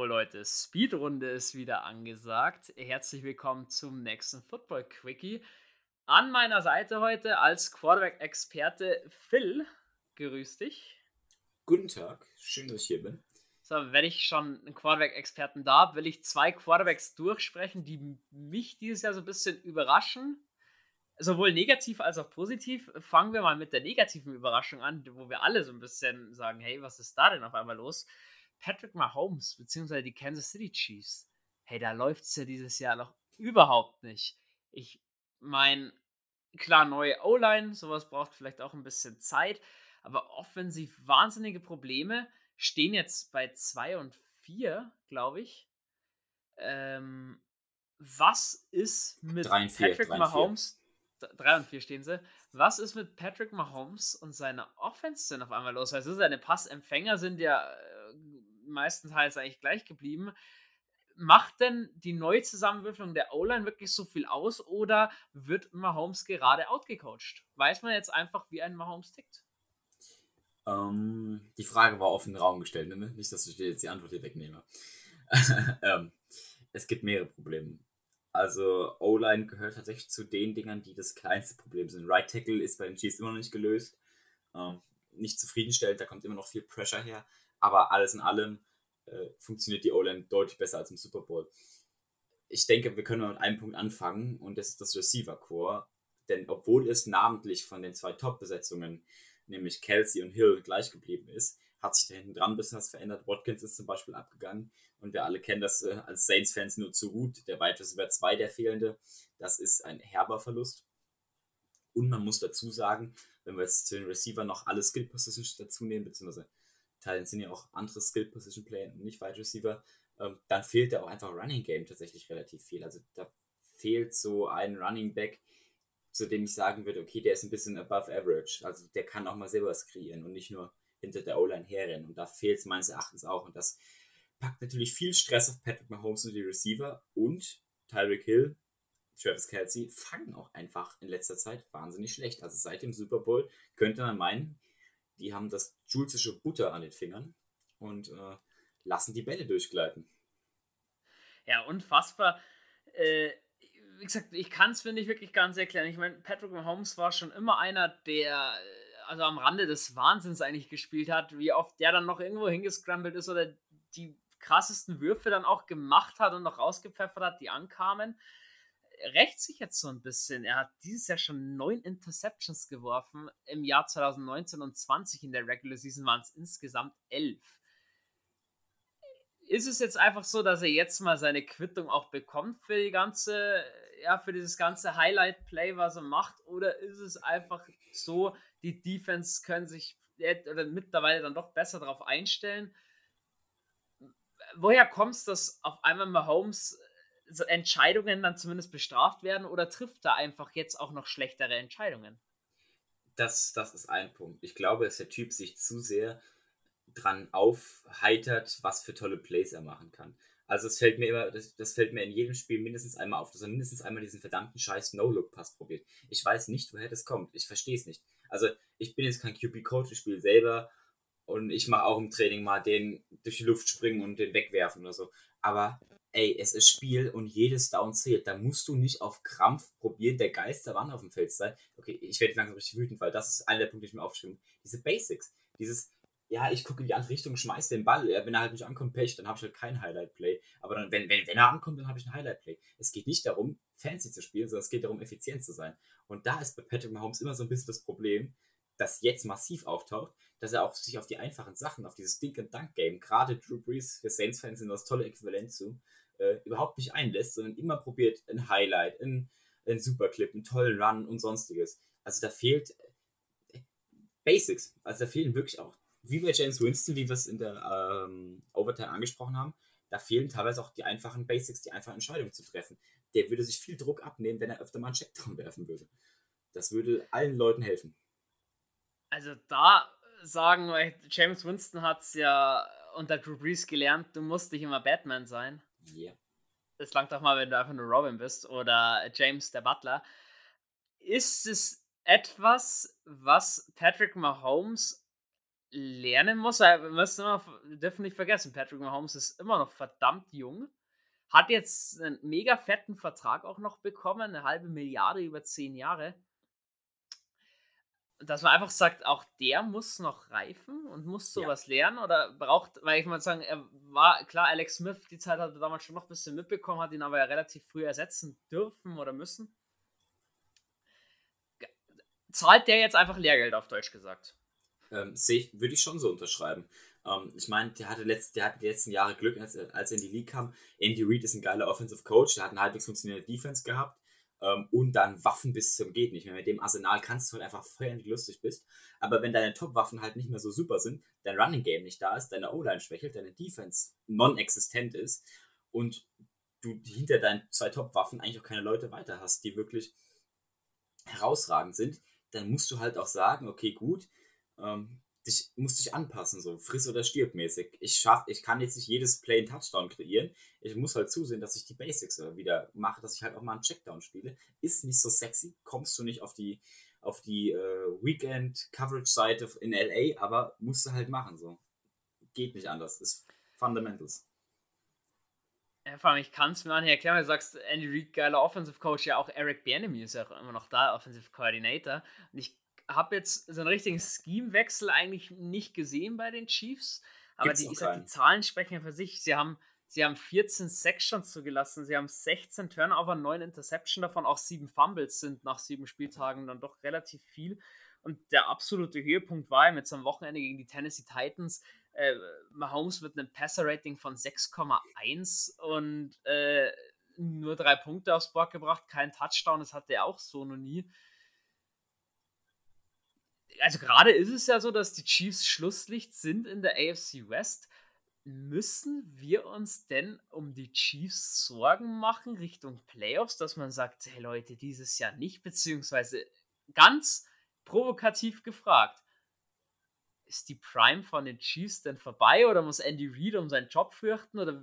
Leute, Speedrunde ist wieder angesagt. Herzlich willkommen zum nächsten Football Quickie. An meiner Seite heute als Quarterback-Experte Phil. Grüß dich. Guten Tag, schön, dass ich hier bin. So, wenn ich schon einen Quarterback-Experten da habe, will ich zwei Quarterbacks durchsprechen, die mich dieses Jahr so ein bisschen überraschen. Sowohl negativ als auch positiv. Fangen wir mal mit der negativen Überraschung an, wo wir alle so ein bisschen sagen: „Hey, was ist da denn auf einmal los?“ Patrick Mahomes beziehungsweise die Kansas City Chiefs. Hey, da läuft's ja dieses Jahr noch überhaupt nicht. Ich meine, klar, neue O-Line, sowas braucht vielleicht auch ein bisschen Zeit, aber offensiv wahnsinnige Probleme. Stehen jetzt bei 2-4, glaube ich. Ähm, was ist mit 3 und 4, Patrick 3 und 4. Mahomes? 3-4 stehen sie. Was ist mit Patrick Mahomes und seiner Offense denn auf einmal los? Also seine Passempfänger sind ja meistenteils eigentlich gleich geblieben. Macht denn die Neuzusammenwürfelung der O-Line wirklich so viel aus oder wird Mahomes gerade outgecoacht? Weiß man jetzt einfach, wie ein Mahomes tickt? Die Frage war auf den Raum gestellt, ne? Nicht, dass ich dir jetzt die Antwort hier wegnehme. ähm, Es gibt mehrere Probleme. Also O-Line gehört tatsächlich zu den Dingern, die das kleinste Problem sind. Right Tackle ist bei den Chiefs immer noch nicht gelöst. Nicht zufriedenstellend, da kommt immer noch viel Pressure her. Aber alles in allem funktioniert die O-Line deutlich besser als im Super Bowl. Ich denke, wir können mal mit einem Punkt anfangen und das ist das Receiver-Core. Denn obwohl es namentlich von den zwei Top-Besetzungen, nämlich Kelsey und Hill, gleich geblieben ist, hat sich da hinten dran ein bisschen was verändert. Watkins ist zum Beispiel abgegangen und wir alle kennen das als Saints-Fans nur zu gut. Der Wide Receiver 2, der fehlende, das ist ein herber Verlust. Und man muss dazu sagen, wenn wir jetzt zu den Receiver noch alle Skill-Positions dazu nehmen, beziehungsweise Teilen sind ja auch andere Skill-Position-Player und nicht Wide Receiver, dann fehlt da auch einfach Running Game tatsächlich relativ viel. Also da fehlt so ein Running Back, zu dem ich sagen würde, okay, der ist ein bisschen above average. Also der kann auch mal selber was kreieren und nicht nur hinter der O-Line herrennen. Und da fehlt es meines Erachtens auch. Und das packt natürlich viel Stress auf Patrick Mahomes und die Receiver und Tyreek Hill, Travis Kelsey fangen auch einfach in letzter Zeit wahnsinnig schlecht. Also seit dem Super Bowl könnte man meinen, die haben das julzische Butter an den Fingern und lassen die Bälle durchgleiten. Ja, unfassbar. Äh, wie gesagt, ich kann es mir nicht wirklich ganz erklären. Ich meine, Patrick Mahomes war schon immer einer, der also am Rande des Wahnsinns eigentlich gespielt hat, wie oft der dann noch irgendwo hingescrambled ist oder die krassesten Würfe dann auch gemacht hat und noch rausgepfeffert hat, die ankamen. Rächt sich jetzt so ein bisschen. Er hat dieses Jahr schon 9 Interceptions geworfen. Im Jahr 2019 und 20 in der Regular Season waren es insgesamt 11. Ist es jetzt einfach so, dass er jetzt mal seine Quittung auch bekommt für die ganze, ja, für dieses ganze Highlight-Play, was er macht? Oder ist es einfach so, die Defense können sich oder mittlerweile dann doch besser darauf einstellen? Woher kommt es, dass auf einmal Mahomes so Entscheidungen dann zumindest bestraft werden oder trifft er einfach jetzt auch noch schlechtere Entscheidungen? Das ist ein Punkt. Ich glaube, dass der Typ sich zu sehr dran aufheitert, was für tolle Plays er machen kann. Also es fällt mir immer, das fällt mir in jedem Spiel mindestens einmal auf, dass er mindestens einmal diesen verdammten scheiß No-Look-Pass probiert. Ich weiß nicht, woher das kommt. Ich verstehe es nicht. Also ich bin jetzt kein QB-Coach, ich spiele selber und ich mache auch im Training mal den durch die Luft springen und den wegwerfen oder so. Aber ey, es ist Spiel und jedes Down zählt. Da musst du nicht auf Krampf probieren, der geilste Mann auf dem Feld zu sein. Okay, ich werde langsam richtig wütend, weil das ist einer der Punkte, die ich mir aufschreibe. Diese Basics. Dieses, ja, ich gucke in die andere Richtung, schmeiß den Ball. Ja, wenn er halt nicht ankommt, Pech, dann habe ich halt kein Highlight-Play. Aber dann, wenn er ankommt, dann habe ich ein Highlight-Play. Es geht nicht darum, fancy zu spielen, sondern es geht darum, effizient zu sein. Und da ist bei Patrick Mahomes immer so ein bisschen das Problem, das jetzt massiv auftaucht, dass er auch sich auf die einfachen Sachen, auf dieses Dink-and-Dunk-Game, gerade Drew Brees für Saints-Fans sind das tolle Äquivalent zu, überhaupt nicht einlässt, sondern immer probiert ein Highlight, ein Superclip, einen tollen Run und sonstiges. Also da fehlt Basics. Also da fehlen wirklich auch, wie bei James Winston, wie wir es in der Overtime angesprochen haben, da fehlen teilweise auch die einfachen Basics, die einfachen Entscheidungen zu treffen. Der würde sich viel Druck abnehmen, wenn er öfter mal einen Checkdown werfen würde. Das würde allen Leuten helfen. Also da sagen wir, James Winston hat es ja unter Drew Brees gelernt, du musst nicht immer Batman sein. Ja. Es langt doch mal, wenn du einfach nur Robin bist oder James der Butler. Ist es etwas, was Patrick Mahomes lernen muss, weil wir dürfen nicht vergessen, Patrick Mahomes ist immer noch verdammt jung, hat jetzt einen mega fetten Vertrag auch noch bekommen, 1/2 Milliarde über 10 Jahre. Dass man einfach sagt, auch der muss noch reifen und muss Ja. sowas lernen oder braucht, weil ich mal sagen, er war klar, Alex Smith, die Zeit hat er damals schon noch ein bisschen mitbekommen, hat ihn aber ja relativ früh ersetzen dürfen oder müssen. Zahlt der jetzt einfach Lehrgeld, auf Deutsch gesagt? Würde ich schon so unterschreiben. Ich meine, der hatte die letzten Jahre Glück, als er in die League kam. Andy Reid ist ein geiler Offensive Coach, der hat eine halbwegs funktionierende Defense gehabt und dann Waffen bis zum geht nicht mehr. Mit dem Arsenal kannst du halt einfach feuern, wie du lustig bist. Aber wenn deine Top-Waffen halt nicht mehr so super sind, dein Running Game nicht da ist, deine O-Line schwächelt, deine Defense non-existent ist und du hinter deinen 2 Top-Waffen eigentlich auch keine Leute weiter hast, die wirklich herausragend sind, dann musst du halt auch sagen, okay, gut, musst dich anpassen, so friss oder stirb mäßig. Ich kann jetzt nicht jedes Play einen Touchdown kreieren. Ich muss halt zusehen, dass ich die Basics wieder mache, dass ich halt auch mal einen Checkdown spiele. Ist nicht so sexy, kommst du nicht auf die Weekend-Coverage-Seite in LA, aber musst du halt machen, so. Geht nicht anders. Ist Fundamentals. Ja, vor allem, ich kann es mir nicht erklären, weil du sagst, Andy Reid, geiler Offensive Coach, ja auch Eric Bieniemy ist ja auch immer noch da, Offensive Coordinator. Und ich habe jetzt so einen richtigen Scheme-Wechsel eigentlich nicht gesehen bei den Chiefs, aber Gibt's noch die keinen. Zahlen sprechen ja für sich. Sie haben 14 Sections zugelassen, sie haben 16 Turnover, 9 Interception, davon auch 7 Fumbles sind nach 7 Spieltagen dann doch relativ viel. Und der absolute Höhepunkt war mit so einem Wochenende gegen die Tennessee Titans. Mahomes mit einem Passer-Rating von 6,1 und nur 3 Punkte aufs Board gebracht, kein Touchdown, das hatte er auch so noch nie. Also gerade ist es ja so, dass die Chiefs Schlusslicht sind in der AFC West. Müssen wir uns denn um die Chiefs Sorgen machen Richtung Playoffs, dass man sagt, hey Leute, dieses Jahr nicht, beziehungsweise ganz provokativ gefragt, ist die Prime von den Chiefs denn vorbei oder muss Andy Reid um seinen Job fürchten oder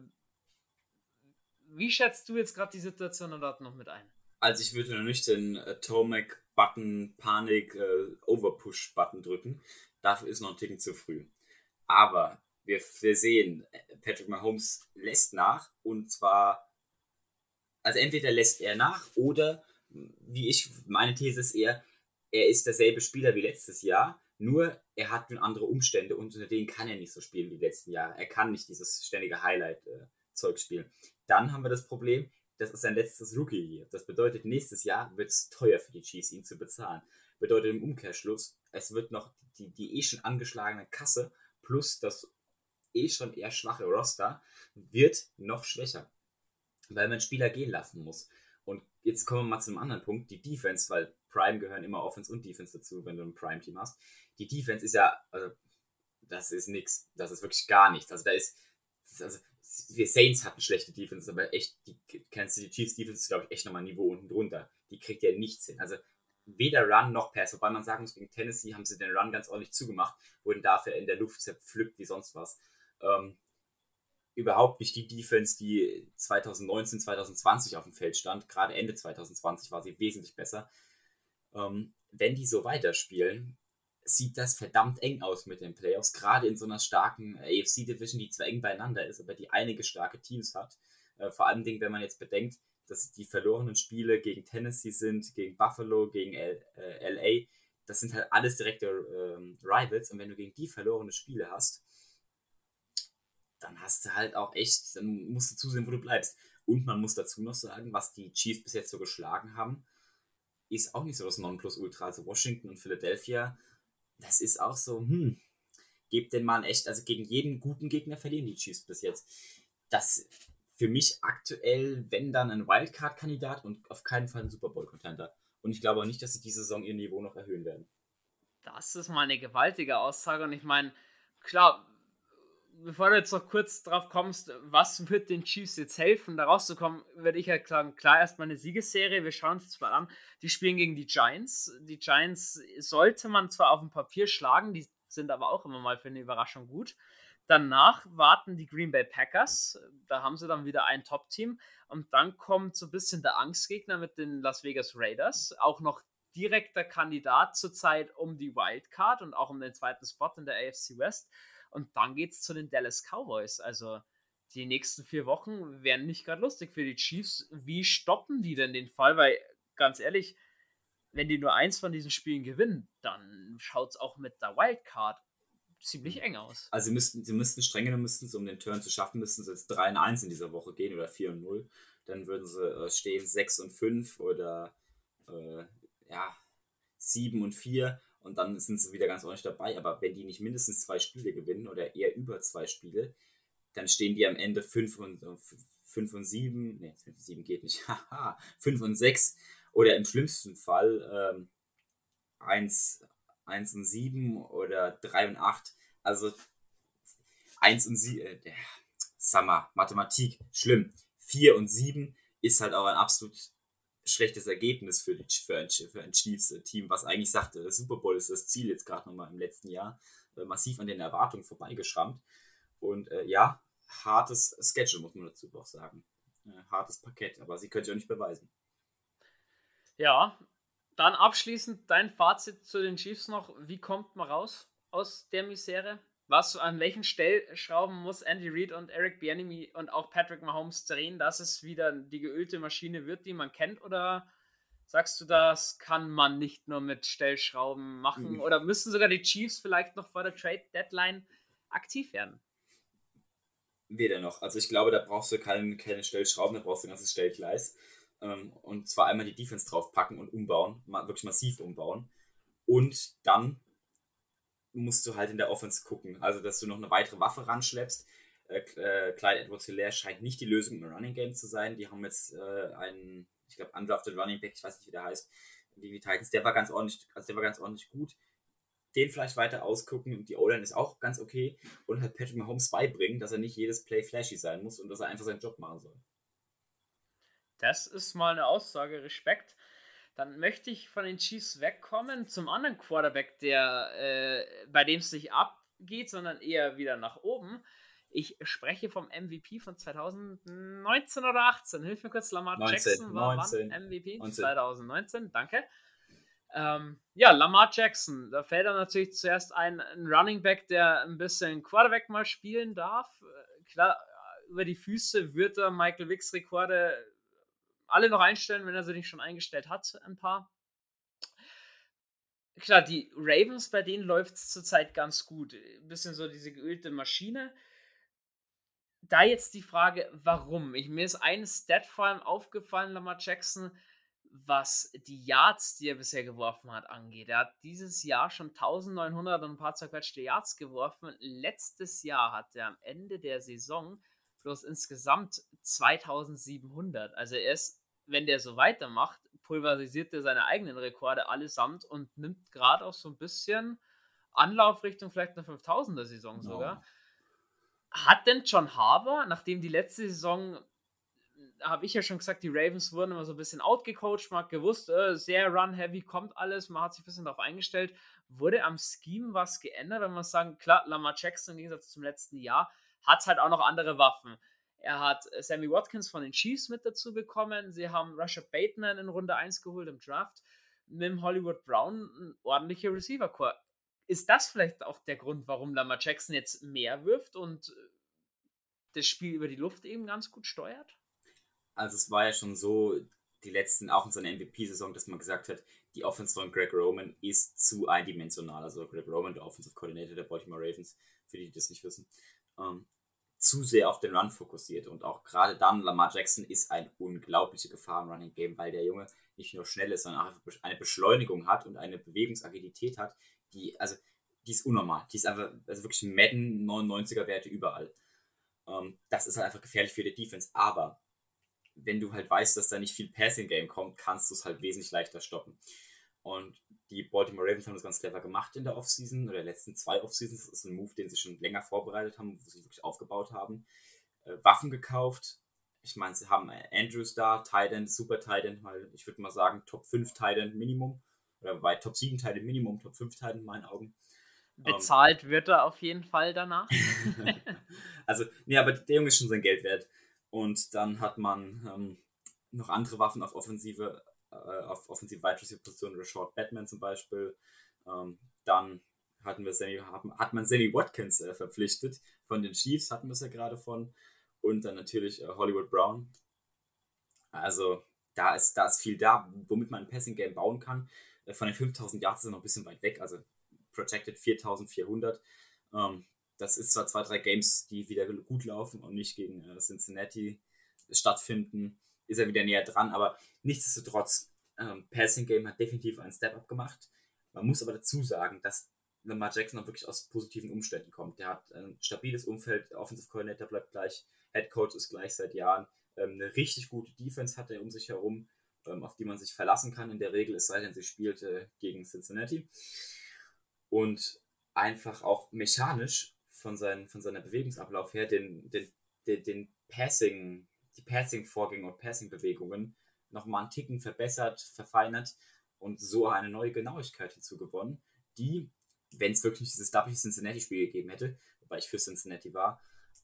wie schätzt du jetzt gerade die Situation dort noch mit ein? Also ich würde noch nicht den Tomac-Button, Panik, Overpush-Button drücken. Dafür ist noch ein Ticken zu früh. Aber wir sehen, Patrick Mahomes lässt nach und zwar, also entweder lässt er nach oder, meine These ist eher, er ist derselbe Spieler wie letztes Jahr, nur er hat andere Umstände und unter denen kann er nicht so spielen wie die letzten Jahre. Er kann nicht dieses ständige Highlight-Zeug spielen. Dann haben wir das Problem, das ist sein letztes Rookie-Year. Das bedeutet, nächstes Jahr wird es teuer für die Chiefs, ihn zu bezahlen. Bedeutet im Umkehrschluss, es wird noch die schon angeschlagene Kasse plus das schon eher schwache Roster wird noch schwächer, weil man Spieler gehen lassen muss. Und jetzt kommen wir mal zu einem anderen Punkt, die Defense, weil Prime gehören immer Offense und Defense dazu, wenn du ein Prime-Team hast. Die Defense ist ja, also, das ist nix, das ist wirklich gar nichts. Also wir Saints hatten schlechte Defense, aber echt, kennst du die Chiefs Defense, ist glaube ich echt nochmal ein Niveau unten drunter. Die kriegt ja nichts hin. Also weder Run noch Pass, wobei man sagen muss, gegen Tennessee haben sie den Run ganz ordentlich zugemacht, wurden dafür in der Luft zerpflückt wie sonst was. Überhaupt nicht die Defense, die 2019, 2020 auf dem Feld stand. Gerade Ende 2020 war sie wesentlich besser. Wenn die so weiterspielen, sieht das verdammt eng aus mit den Playoffs. Gerade in so einer starken AFC-Division, die zwar eng beieinander ist, aber die einige starke Teams hat. Vor allem, wenn man jetzt bedenkt, dass die verlorenen Spiele gegen Tennessee sind, gegen Buffalo, gegen LA. Das sind halt alles direkte Rivals. Und wenn du gegen die verlorene Spiele hast, dann hast du halt auch echt, dann musst du zusehen, wo du bleibst. Und man muss dazu noch sagen, was die Chiefs bis jetzt so geschlagen haben, ist auch nicht so das Nonplusultra. Also Washington und Philadelphia, das ist auch so, gebt den mal echt, also gegen jeden guten Gegner verlieren die Chiefs bis jetzt. Das für mich aktuell, wenn dann ein Wildcard-Kandidat und auf keinen Fall ein Super Bowl-Contender. Und ich glaube auch nicht, dass sie diese Saison ihr Niveau noch erhöhen werden. Das ist mal eine gewaltige Aussage und ich meine, klar, bevor du jetzt noch kurz drauf kommst, was wird den Chiefs jetzt helfen, da rauszukommen, würde ich halt sagen, klar, erstmal eine Siegesserie, wir schauen uns das mal an. Die spielen gegen die Giants. Die Giants sollte man zwar auf dem Papier schlagen, die sind aber auch immer mal für eine Überraschung gut. Danach warten die Green Bay Packers, da haben sie dann wieder ein Top-Team und dann kommt so ein bisschen der Angstgegner mit den Las Vegas Raiders, auch noch direkter Kandidat zurzeit um die Wildcard und auch um den zweiten Spot in der AFC West. Und dann geht es zu den Dallas Cowboys. Also die nächsten 4 Wochen wären nicht gerade lustig für die Chiefs. Wie stoppen die denn den Fall? Weil, ganz ehrlich, wenn die nur eins von diesen Spielen gewinnen, dann schaut es auch mit der Wildcard ziemlich eng aus. Also sie müssten streng genommen, um den Turn zu schaffen, müssten sie jetzt 3-1 in dieser Woche gehen oder 4-0. Dann würden sie stehen 6-5 oder 7-4 und dann sind sie wieder ganz ordentlich dabei. Aber wenn die nicht mindestens 2 Spiele gewinnen oder eher über 2 Spiele, dann stehen die am Ende 5-7. Ne, 5-7 geht nicht. Haha, 5-6 oder im schlimmsten Fall 1-7 oder 3-8. Also 1-7, Summer, Mathematik, schlimm. 4-7 ist halt auch ein absolut schlechtes Ergebnis für ein Chiefs-Team, was eigentlich sagte, Super Bowl ist das Ziel jetzt gerade nochmal im letzten Jahr, massiv an den Erwartungen vorbeigeschrammt. Und hartes Schedule, muss man dazu auch sagen. Hartes Parkett, aber sie können es ja auch nicht beweisen. Ja, dann abschließend dein Fazit zu den Chiefs noch. Wie kommt man raus aus der Misere? An welchen Stellschrauben muss Andy Reid und Eric Bieniemy und auch Patrick Mahomes drehen, dass es wieder die geölte Maschine wird, die man kennt? Oder sagst du, das kann man nicht nur mit Stellschrauben machen? Oder müssen sogar die Chiefs vielleicht noch vor der Trade-Deadline aktiv werden? Weder noch. Also ich glaube, da brauchst du keine Stellschrauben, da brauchst du ein ganzes Stellgleis. Und zwar einmal die Defense draufpacken und umbauen, wirklich massiv umbauen. Und dann musst du halt in der Offense gucken, also dass du noch eine weitere Waffe ranschleppst. Clyde Edwards-Helaire scheint nicht die Lösung im Running Game zu sein. Die haben jetzt einen, ich glaube, undrafted Running Back, ich weiß nicht, wie der heißt, die Titans, der war ganz ordentlich gut. Den vielleicht weiter ausgucken und die O-Line ist auch ganz okay und halt Patrick Mahomes beibringen, dass er nicht jedes Play flashy sein muss und dass er einfach seinen Job machen soll. Das ist mal eine Aussage, Respekt. Dann möchte ich von den Chiefs wegkommen zum anderen Quarterback, bei dem es nicht abgeht, sondern eher wieder nach oben. Ich spreche vom MVP von 2019 oder 18. Hilf mir kurz, Lamar Jackson war wann MVP? 2019, danke. Lamar Jackson, da fällt dann natürlich zuerst ein Running Back, der ein bisschen Quarterback mal spielen darf. Klar, über die Füße wird er Michael Vicks Rekorde alle noch einstellen, wenn er sie nicht schon eingestellt hat, ein paar. Klar, die Ravens, bei denen läuft es zurzeit ganz gut. Ein bisschen so diese geölte Maschine. Da jetzt die Frage, warum? Mir ist ein Stat vor allem aufgefallen, Lamar Jackson, was die Yards, die er bisher geworfen hat, angeht. Er hat dieses Jahr schon 1900 und ein paar zerquetschte Yards geworfen. Letztes Jahr hat er am Ende der Saison bloß insgesamt 2700. Also er ist, wenn der so weitermacht, pulverisiert er seine eigenen Rekorde allesamt und nimmt gerade auch so ein bisschen Anlauf Richtung vielleicht eine 5000er Saison sogar. Hat denn John Harbaugh, nachdem die letzte Saison, habe ich ja schon gesagt, die Ravens wurden immer so ein bisschen outgecoacht, man hat gewusst, sehr run-heavy, kommt alles, man hat sich ein bisschen darauf eingestellt, wurde am Scheme was geändert, wenn man sagen, klar, Lamar Jackson im Gegensatz zum letzten Jahr hat halt auch noch andere Waffen. Er hat Sammy Watkins von den Chiefs mit dazu bekommen, sie haben Rashad Bateman in Runde 1 geholt im Draft, mit dem Hollywood Brown ein ordentlicher Receiver-Core. Ist das vielleicht auch der Grund, warum Lamar Jackson jetzt mehr wirft und das Spiel über die Luft eben ganz gut steuert? Also es war ja schon so, die letzten, auch in seiner MVP-Saison, dass man gesagt hat, die Offense von Greg Roman ist zu eindimensional. Also Greg Roman, der Offensive Coordinator der Baltimore Ravens, für die das nicht wissen, zu sehr auf den Run fokussiert. Und auch gerade dann, Lamar Jackson ist eine unglaubliche Gefahr im Running Game, weil der Junge nicht nur schnell ist, sondern auch eine Beschleunigung hat und eine Bewegungsagilität hat, die ist unnormal. Die ist einfach, also wirklich Madden 99er Werte überall. Das ist halt einfach gefährlich für die Defense. Aber wenn du halt weißt, dass da nicht viel Passing-Game kommt, kannst du es halt wesentlich leichter stoppen. Und die Baltimore Ravens haben das ganz clever gemacht in der Offseason oder letzten 2 Offseasons. Das ist ein Move, den sie schon länger vorbereitet haben, wo sie wirklich aufgebaut haben. Waffen gekauft. Ich meine, sie haben Andrews da, Tight End, Super Tight End, ich würde mal sagen Top 5 Tight End Minimum. Oder bei Top 7 Tight End Minimum, Top 5 Tight End in meinen Augen. Bezahlt wird er auf jeden Fall danach. Also, nee, aber der Junge ist schon sein Geld wert. Und dann hat man noch andere Waffen auf Offensive auf offensiv Wide Receiver Position Rashad Batman zum Beispiel. Dann hat man Sammy Watkins verpflichtet. Von den Chiefs hatten wir es ja gerade von. Und dann natürlich Hollywood Brown. Also da ist viel da, womit man ein Passing Game bauen kann. Von den 5000 Yards ist er noch ein bisschen weit weg. Also projected 4400. Das ist zwar 2-3 Games, die wieder gut laufen und nicht gegen Cincinnati stattfinden, ist er wieder näher dran, aber nichtsdestotrotz, Passing Game hat definitiv einen Step-Up gemacht. Man muss aber dazu sagen, dass Lamar Jackson auch wirklich aus positiven Umständen kommt. Der hat ein stabiles Umfeld, der Offensive Coordinator bleibt gleich, Head Coach ist gleich seit Jahren, eine richtig gute Defense hat er um sich herum, auf die man sich verlassen kann in der Regel, es sei denn, sie spielt gegen Cincinnati. Und einfach auch mechanisch von seiner Bewegungsablauf her die Passing-Vorgänge und Passing-Bewegungen nochmal einen Ticken verbessert, verfeinert und so eine neue Genauigkeit hinzugewonnen, die, wenn es wirklich dieses doppelte Cincinnati-Spiel gegeben hätte, wobei ich für Cincinnati war,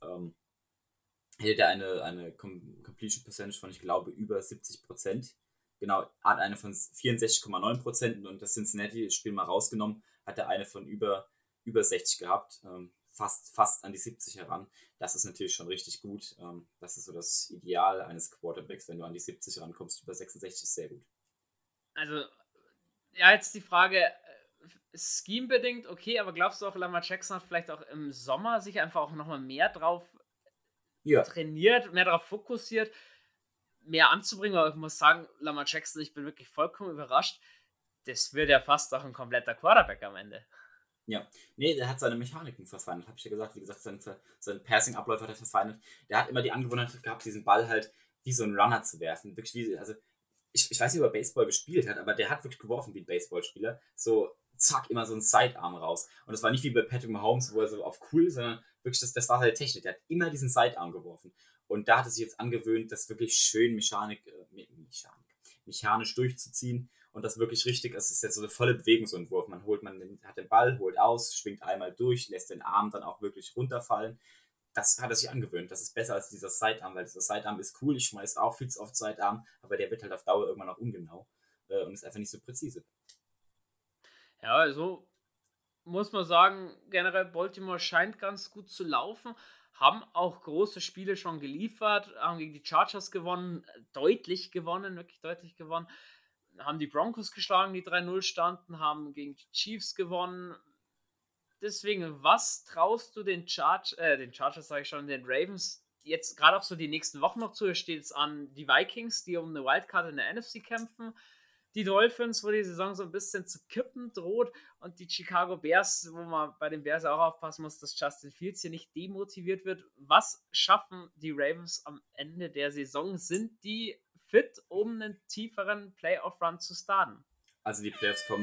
hätte er eine Completion Percentage von, ich glaube, über 70%. Genau, hat eine von 64,9% und das Cincinnati-Spiel mal rausgenommen, hat er eine von über 60 gehabt, fast an die 70 heran. Das ist natürlich schon richtig gut. Das ist so das Ideal eines Quarterbacks, wenn du an die 70 rankommst. Über 66 ist sehr gut. Also, ja, jetzt die Frage, scheme-bedingt, okay, aber glaubst du auch, Lamar Jackson hat vielleicht auch im Sommer sich einfach auch nochmal mehr drauf trainiert, mehr darauf fokussiert, mehr anzubringen, aber ich muss sagen, Lamar Jackson, ich bin wirklich vollkommen überrascht, das wird ja fast auch ein kompletter Quarterback am Ende. Ja, nee, der hat seine Mechaniken verfeinert, habe ich ja gesagt. Wie gesagt, sein Passing-Abläufe hat er verfeinert. Der hat immer die Angewohnheit gehabt, diesen Ball halt wie so ein Runner zu werfen. Wirklich wie, also ich weiß nicht, ob er Baseball gespielt hat, aber der hat wirklich geworfen wie ein Baseballspieler. So, zack, immer so ein Sidearm raus. Und das war nicht wie bei Patrick Mahomes, wo er so auf cool, sondern wirklich, das war halt Technik. Der hat immer diesen Sidearm geworfen. Und da hat er sich jetzt angewöhnt, das wirklich schön mechanisch durchzuziehen. Und das wirklich richtig, es ist jetzt so eine volle Bewegung, so ein Wurf. Man hat den Ball, holt aus, schwingt einmal durch, lässt den Arm dann auch wirklich runterfallen. Das hat er sich angewöhnt. Das ist besser als dieser Sidearm, weil dieser Sidearm ist cool. Ich schmeiße auch viel zu oft Sidearm, aber der wird halt auf Dauer irgendwann auch ungenau und ist einfach nicht so präzise. Ja, also muss man sagen, generell Baltimore scheint ganz gut zu laufen. Haben auch große Spiele schon geliefert, haben gegen die Chargers gewonnen, deutlich gewonnen, wirklich deutlich gewonnen. Haben die Broncos geschlagen, die 3-0 standen, haben gegen die Chiefs gewonnen. Deswegen, was traust du den Chargers, sage ich schon, den Ravens jetzt gerade auch so die nächsten Wochen noch zu? Hier steht es an die Vikings, die um eine Wildcard in der NFC kämpfen. Die Dolphins, wo die Saison so ein bisschen zu kippen droht, und die Chicago Bears, wo man bei den Bears auch aufpassen muss, dass Justin Fields hier nicht demotiviert wird. Was schaffen die Ravens am Ende der Saison? Sind die fit, um einen tieferen Playoff-Run zu starten? Also die Playoffs kommen.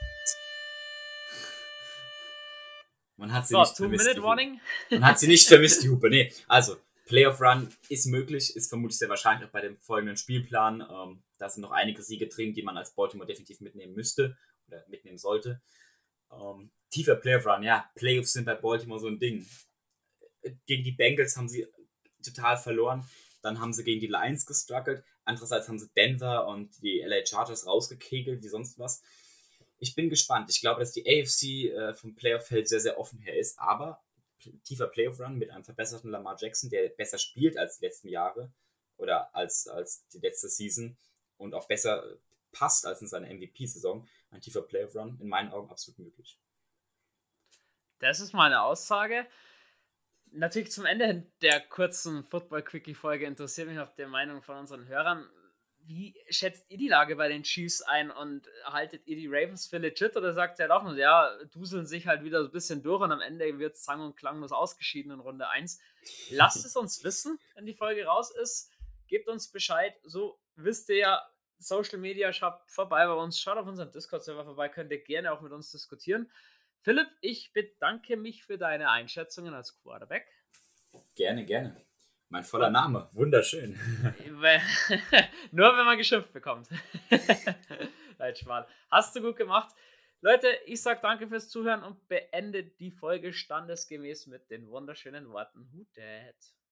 Man hat sie nicht vermisst. Man hat sie nicht vermisst, die Hupe. Nee, also Playoff-Run ist möglich, ist vermutlich sehr wahrscheinlich auch bei dem folgenden Spielplan. Da sind noch einige Siege drin, die man als Baltimore definitiv mitnehmen müsste oder mitnehmen sollte. Tiefer Playoff-Run, ja, Playoffs sind bei Baltimore so ein Ding. Gegen die Bengals haben sie total verloren. Dann haben sie gegen die Lions gestruggelt. Andererseits haben sie Denver und die LA Chargers rausgekegelt, wie sonst was. Ich bin gespannt. Ich glaube, dass die AFC vom Playoff-Feld sehr, sehr offen her ist. Aber tiefer Playoff-Run mit einem verbesserten Lamar Jackson, der besser spielt als die letzten Jahre oder als die letzte Season und auch besser passt als in seiner MVP-Saison. Ein tiefer Playoff-Run in meinen Augen absolut möglich. Das ist meine Aussage. Natürlich zum Ende der kurzen Football-Quickie-Folge interessiert mich noch die Meinung von unseren Hörern. Wie schätzt ihr die Lage bei den Chiefs ein und haltet ihr die Ravens für legit oder sagt ihr doch nur, ja, duseln sich halt wieder so ein bisschen durch und am Ende wird es sang- und klanglos ausgeschieden in Runde 1? Lasst es uns wissen, wenn die Folge raus ist. Gebt uns Bescheid. So wisst ihr ja, Social Media, schaut vorbei bei uns, schaut auf unseren Discord-Server vorbei, könnt ihr gerne auch mit uns diskutieren. Philipp, ich bedanke mich für deine Einschätzungen als Quarterback. Gerne, gerne. Mein voller Name, wunderschön. Nur wenn man geschimpft bekommt. Nein, Schmarrn. Hast du gut gemacht. Leute, ich sage danke fürs Zuhören und beende die Folge standesgemäß mit den wunderschönen Worten Who Dat?